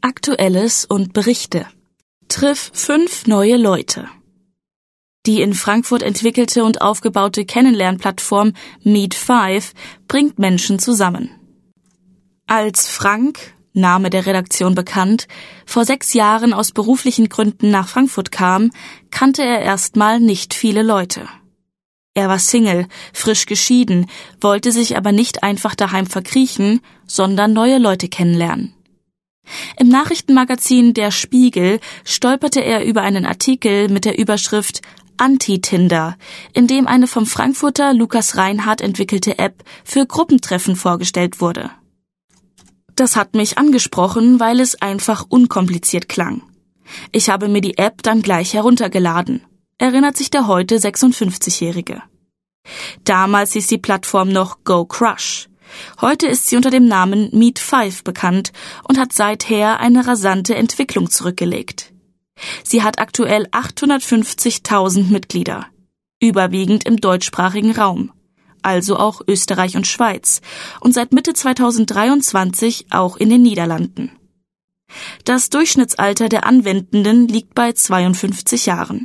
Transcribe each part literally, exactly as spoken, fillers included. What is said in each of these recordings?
Aktuelles und Berichte. Triff fünf neue Leute. Die in Frankfurt entwickelte und aufgebaute Kennenlernplattform Meet Five bringt Menschen zusammen. Als Frank, Name der Redaktion bekannt, vor sechs Jahren aus beruflichen Gründen nach Frankfurt kam, kannte er erstmal nicht viele Leute. Er war Single, frisch geschieden, wollte sich aber nicht einfach daheim verkriechen, sondern neue Leute kennenlernen. Im Nachrichtenmagazin Der Spiegel stolperte er über einen Artikel mit der Überschrift Anti-Tinder, in dem eine vom Frankfurter Lukas Reinhardt entwickelte App für Gruppentreffen vorgestellt wurde. Das hat mich angesprochen, weil es einfach unkompliziert klang. Ich habe mir die App dann gleich heruntergeladen, erinnert sich der heute sechsundfünfzigjährige. Damals hieß die Plattform noch Go Crush. Heute ist sie unter dem Namen Meet Five bekannt und hat seither eine rasante Entwicklung zurückgelegt. Sie hat aktuell achthundertfünfzigtausend Mitglieder, überwiegend im deutschsprachigen Raum, also auch Österreich und Schweiz, und seit Mitte zweitausenddreiundzwanzig auch in den Niederlanden. Das Durchschnittsalter der Anwendenden liegt bei zweiundfünfzig Jahren.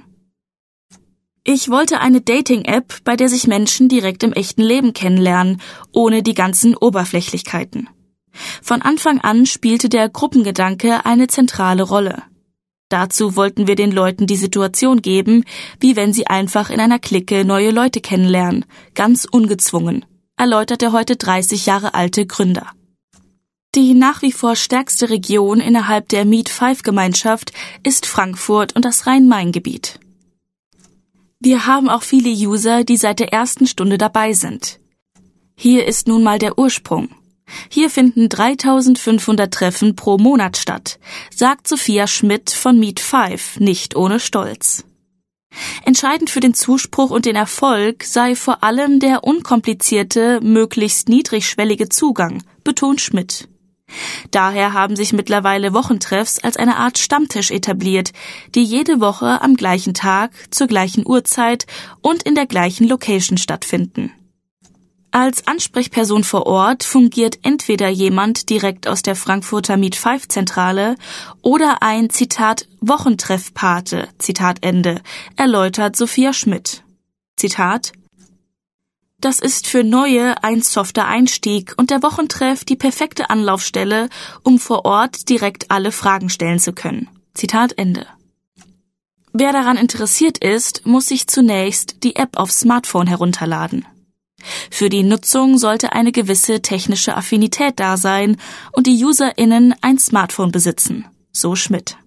Ich wollte eine Dating-App, bei der sich Menschen direkt im echten Leben kennenlernen, ohne die ganzen Oberflächlichkeiten. Von Anfang an spielte der Gruppengedanke eine zentrale Rolle. Dazu wollten wir den Leuten die Situation geben, wie wenn sie einfach in einer Clique neue Leute kennenlernen, ganz ungezwungen, erläutert der heute dreißig Jahre alte Gründer. Die nach wie vor stärkste Region innerhalb der Meet Five Gemeinschaft ist Frankfurt und das Rhein-Main-Gebiet. Wir haben auch viele User, die seit der ersten Stunde dabei sind. Hier ist nun mal der Ursprung. Hier finden dreitausendfünfhundert Treffen pro Monat statt, sagt Sophia Schmidt von Meet Five nicht ohne Stolz. Entscheidend für den Zuspruch und den Erfolg sei vor allem der unkomplizierte, möglichst niedrigschwellige Zugang, betont Schmidt. Daher haben sich mittlerweile Wochentreffs als eine Art Stammtisch etabliert, die jede Woche am gleichen Tag, zur gleichen Uhrzeit und in der gleichen Location stattfinden. Als Ansprechperson vor Ort fungiert entweder jemand direkt aus der Frankfurter Meet Five Zentrale oder ein, Zitat, Wochentreffpate, Zitat Ende, erläutert Sophia Schmidt. Zitat: Das ist für Neue ein softer Einstieg und der Wochentreff die perfekte Anlaufstelle, um vor Ort direkt alle Fragen stellen zu können. Zitat Ende. Wer daran interessiert ist, muss sich zunächst die App aufs Smartphone herunterladen. Für die Nutzung sollte eine gewisse technische Affinität da sein und die UserInnen ein Smartphone besitzen, so Schmidt.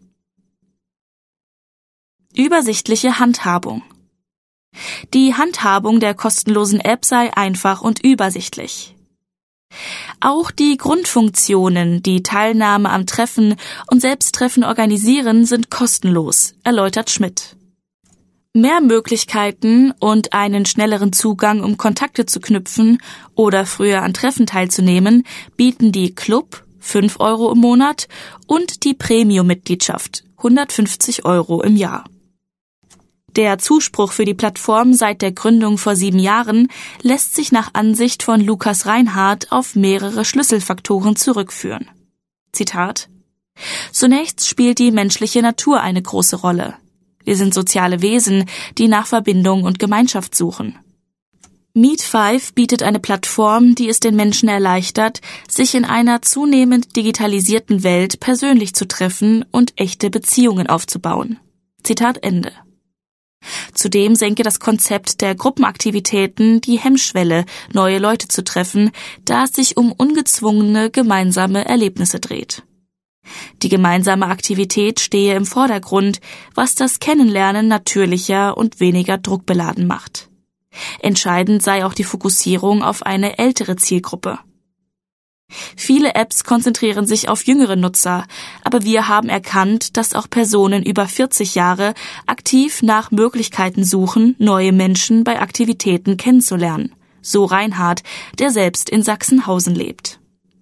Übersichtliche Handhabung. Die Handhabung der kostenlosen App sei einfach und übersichtlich. Auch die Grundfunktionen, die Teilnahme am Treffen und Selbsttreffen organisieren, sind kostenlos, erläutert Schmidt. Mehr Möglichkeiten und einen schnelleren Zugang, um Kontakte zu knüpfen oder früher an Treffen teilzunehmen, bieten die Club, fünf Euro im Monat, und die Premium-Mitgliedschaft, hundertfünfzig Euro im Jahr. Der Zuspruch für die Plattform seit der Gründung vor sieben Jahren lässt sich nach Ansicht von Lukas Reinhardt auf mehrere Schlüsselfaktoren zurückführen. Zitat: Zunächst spielt die menschliche Natur eine große Rolle. Wir sind soziale Wesen, die nach Verbindung und Gemeinschaft suchen. Meet Five bietet eine Plattform, die es den Menschen erleichtert, sich in einer zunehmend digitalisierten Welt persönlich zu treffen und echte Beziehungen aufzubauen. Zitat Ende. Zudem senke das Konzept der Gruppenaktivitäten die Hemmschwelle, neue Leute zu treffen, da es sich um ungezwungene gemeinsame Erlebnisse dreht. Die gemeinsame Aktivität stehe im Vordergrund, was das Kennenlernen natürlicher und weniger druckbeladen macht. Entscheidend sei auch die Fokussierung auf eine ältere Zielgruppe. Viele Apps konzentrieren sich auf jüngere Nutzer, aber wir haben erkannt, dass auch Personen über vierzig Jahre aktiv nach Möglichkeiten suchen, neue Menschen bei Aktivitäten kennenzulernen, so Reinhardt, der selbst in Sachsenhausen lebt.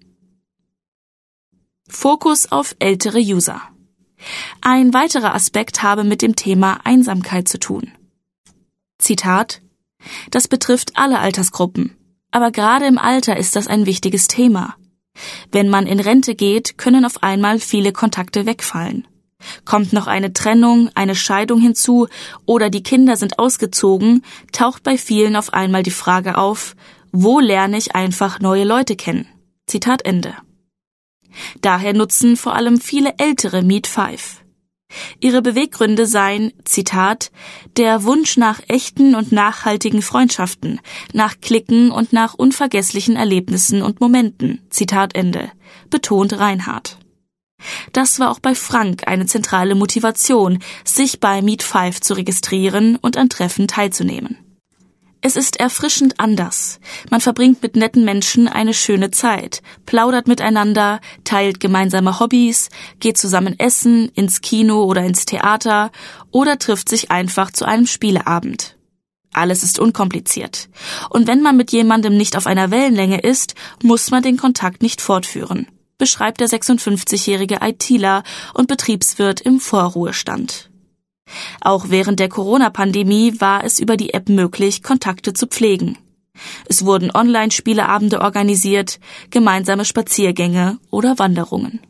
Fokus auf ältere User. Ein weiterer Aspekt habe mit dem Thema Einsamkeit zu tun. Zitat: Das betrifft alle Altersgruppen, aber gerade im Alter ist das ein wichtiges Thema. Wenn man in Rente geht, können auf einmal viele Kontakte wegfallen. Kommt noch eine Trennung, eine Scheidung hinzu oder die Kinder sind ausgezogen, taucht bei vielen auf einmal die Frage auf, wo lerne ich einfach neue Leute kennen? Zitat Ende. Daher nutzen vor allem viele Ältere Meet fünf. Ihre Beweggründe seien, Zitat, der Wunsch nach echten und nachhaltigen Freundschaften, nach Klicken und nach unvergesslichen Erlebnissen und Momenten, Zitat Ende, betont Reinhardt. Das war auch bei Frank eine zentrale Motivation, sich bei Meet fünf zu registrieren und an Treffen teilzunehmen. Es ist erfrischend anders. Man verbringt mit netten Menschen eine schöne Zeit, plaudert miteinander, teilt gemeinsame Hobbys, geht zusammen essen, ins Kino oder ins Theater oder trifft sich einfach zu einem Spieleabend. Alles ist unkompliziert. Und wenn man mit jemandem nicht auf einer Wellenlänge ist, muss man den Kontakt nicht fortführen, beschreibt der sechsundfünfzigjährige ITler und Betriebswirt im Vorruhestand. Auch während der Corona-Pandemie war es über die App möglich, Kontakte zu pflegen. Es wurden Online-Spieleabende organisiert, gemeinsame Spaziergänge oder Wanderungen.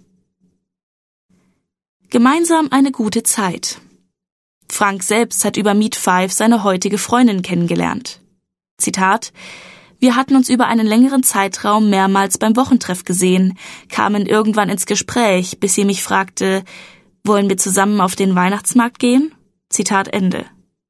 Gemeinsam eine gute Zeit. Frank selbst hat über Meet fünf seine heutige Freundin kennengelernt. Zitat: Wir hatten uns über einen längeren Zeitraum mehrmals beim Wochentreff gesehen, kamen irgendwann ins Gespräch, bis sie mich fragte, wollen wir zusammen auf den Weihnachtsmarkt gehen? Zitat Ende.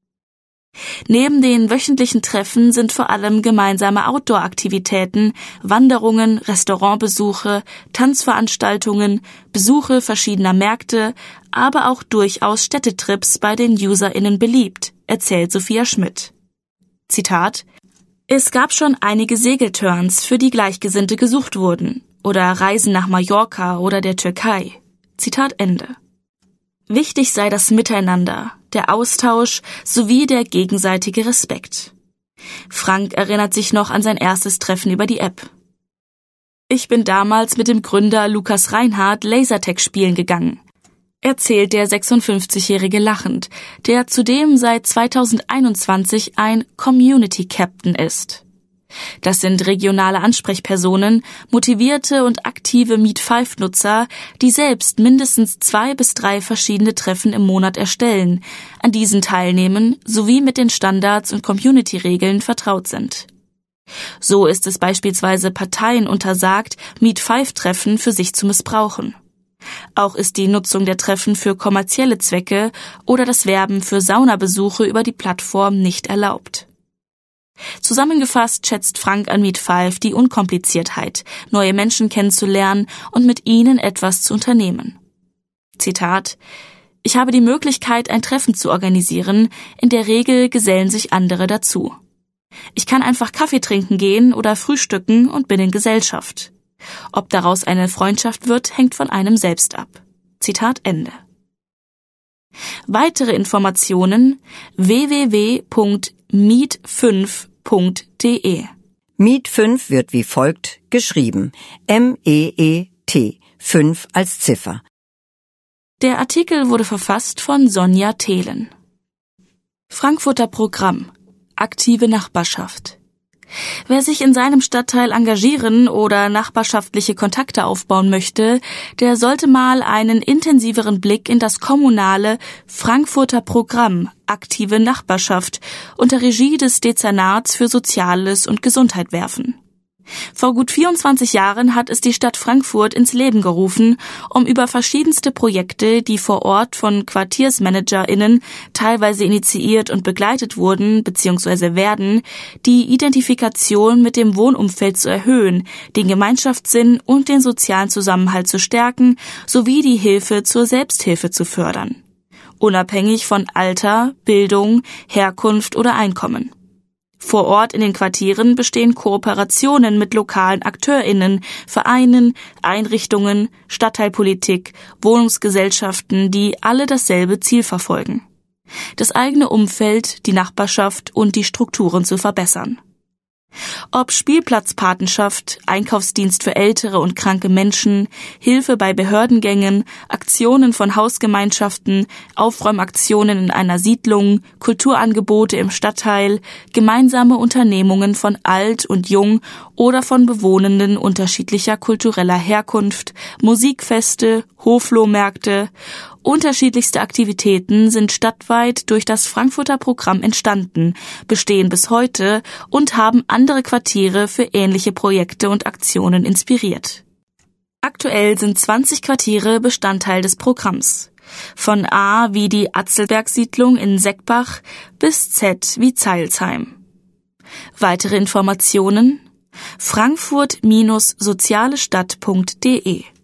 Neben den wöchentlichen Treffen sind vor allem gemeinsame Outdoor-Aktivitäten, Wanderungen, Restaurantbesuche, Tanzveranstaltungen, Besuche verschiedener Märkte, aber auch durchaus Städtetrips bei den UserInnen beliebt, erzählt Sophia Schmidt. Zitat: Es gab schon einige Segelturns, für die Gleichgesinnte gesucht wurden, oder Reisen nach Mallorca oder der Türkei. Zitat Ende. Wichtig sei das Miteinander, der Austausch sowie der gegenseitige Respekt. Frank erinnert sich noch an sein erstes Treffen über die App. Ich bin damals mit dem Gründer Lukas Reinhardt Lasertag spielen gegangen, erzählt der sechsundfünfzigjährige lachend, der zudem seit zweitausendeinundzwanzig ein Community Captain ist. Das sind regionale Ansprechpersonen, motivierte und aktive Meet fünf Nutzer, die selbst mindestens zwei bis drei verschiedene Treffen im Monat erstellen, an diesen teilnehmen sowie mit den Standards und Community-Regeln vertraut sind. So ist es beispielsweise Parteien untersagt, Meet fünf Treffen für sich zu missbrauchen. Auch ist die Nutzung der Treffen für kommerzielle Zwecke oder das Werben für Saunabesuche über die Plattform nicht erlaubt. Zusammengefasst schätzt Frank an Meet fünf die Unkompliziertheit, neue Menschen kennenzulernen und mit ihnen etwas zu unternehmen. Zitat: Ich habe die Möglichkeit, ein Treffen zu organisieren, in der Regel gesellen sich andere dazu. Ich kann einfach Kaffee trinken gehen oder frühstücken und bin in Gesellschaft. Ob daraus eine Freundschaft wird, hängt von einem selbst ab. Zitat Ende. Weitere Informationen w w w punkt meet fünf punkt d e. Meet fünf wird wie folgt geschrieben. M E E T, fünf als Ziffer. Der Artikel wurde verfasst von Sonja Thelen. Frankfurter Programm. Aktive Nachbarschaft. Wer sich in seinem Stadtteil engagieren oder nachbarschaftliche Kontakte aufbauen möchte, der sollte mal einen intensiveren Blick in das kommunale Frankfurter Programm Aktive Nachbarschaft unter Regie des Dezernats für Soziales und Gesundheit werfen. Vor gut vierundzwanzig Jahren hat es die Stadt Frankfurt ins Leben gerufen, um über verschiedenste Projekte, die vor Ort von QuartiersmanagerInnen teilweise initiiert und begleitet wurden bzw. werden, die Identifikation mit dem Wohnumfeld zu erhöhen, den Gemeinschaftssinn und den sozialen Zusammenhalt zu stärken, sowie die Hilfe zur Selbsthilfe zu fördern. Unabhängig von Alter, Bildung, Herkunft oder Einkommen. Vor Ort in den Quartieren bestehen Kooperationen mit lokalen AkteurInnen, Vereinen, Einrichtungen, Stadtteilpolitik, Wohnungsgesellschaften, die alle dasselbe Ziel verfolgen: das eigene Umfeld, die Nachbarschaft und die Strukturen zu verbessern. Ob Spielplatzpatenschaft, Einkaufsdienst für ältere und kranke Menschen, Hilfe bei Behördengängen, Aktionen von Hausgemeinschaften, Aufräumaktionen in einer Siedlung, Kulturangebote im Stadtteil, gemeinsame Unternehmungen von alt und jung oder von Bewohnenden unterschiedlicher kultureller Herkunft, Musikfeste, Hoflohmärkte. Unterschiedlichste Aktivitäten sind stadtweit durch das Frankfurter Programm entstanden, bestehen bis heute und haben andere Quartiere für ähnliche Projekte und Aktionen inspiriert. Aktuell sind zwanzig Quartiere Bestandteil des Programms. Von A wie die Atzelberg-Siedlung in Seckbach bis Z wie Zeilsheim. Weitere Informationen: frankfurt Bindestrich sozialestadt punkt de